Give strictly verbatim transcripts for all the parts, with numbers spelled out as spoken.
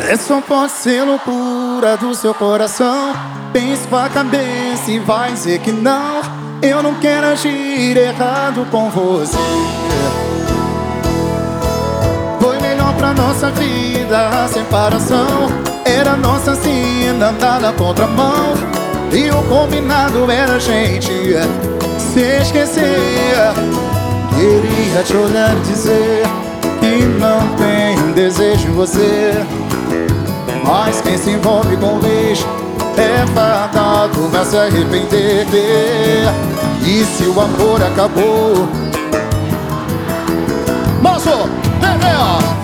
É só pode ser loucura do seu coração. Pense com a cabeça e vai dizer que não. Eu não quero agir errado com você. Foi melhor pra nossa vida a separação. Era nossa sina andar na contramão. E o combinado era a gente se esquecer. Queria te olhar e dizer que não tenho desejo em você. Mas quem se envolve com lixo é fadado, vai se arrepender. E se o amor acabou, moço, vem, vem, ó.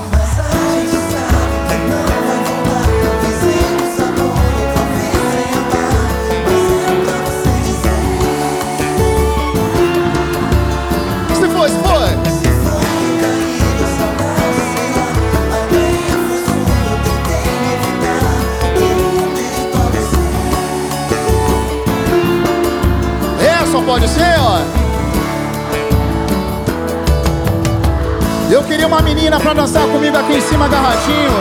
Se foi, se foi. Só pode ser, ó. Eu queria uma menina pra dançar comigo aqui em cima, agarradinho.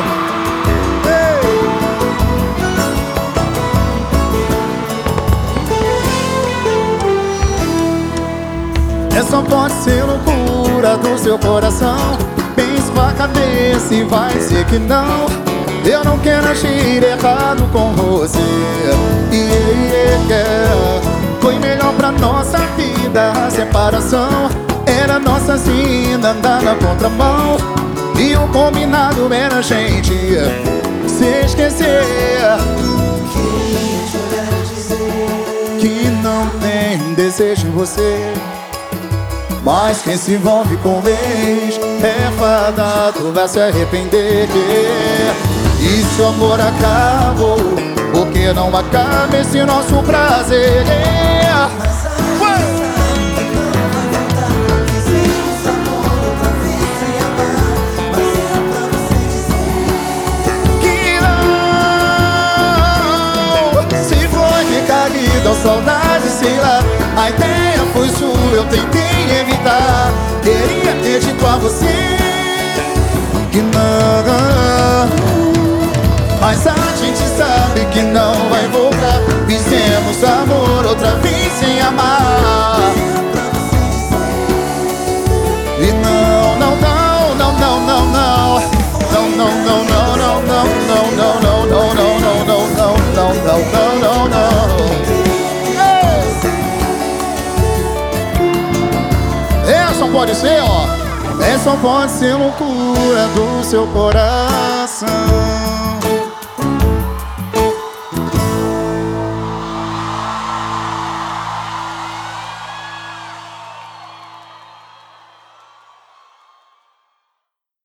Ei. É só pode ser loucura do seu coração. Pense com a cabeça e vai dizer que não. Eu não quero agir errado com você. Yeah, yeah. Foi melhor pra nossa vida a separação. Era nossa sina andar na contramão. E o combinado era a gente se esquecer. Queria te olhar e dizer que não tem desejo em você. Mas quem se envolve com ex é fadado, vai se arrepender. E se o amor acabou, por que não acaba esse nosso prazer? Dão saudade, sei lá. A ideia foi sua, eu tentei evitar. Queria ter dito a você que não, mas a gente sabe que não vai voltar. Fizemos amor outra vez sem amar. E não, não, não, não, não, não, não. Não, não, não, não, não, não, não, não, não, não, não, não, não, não, não, não, não, não. É, só pode ser, ó. É, só pode ser loucura do seu coração.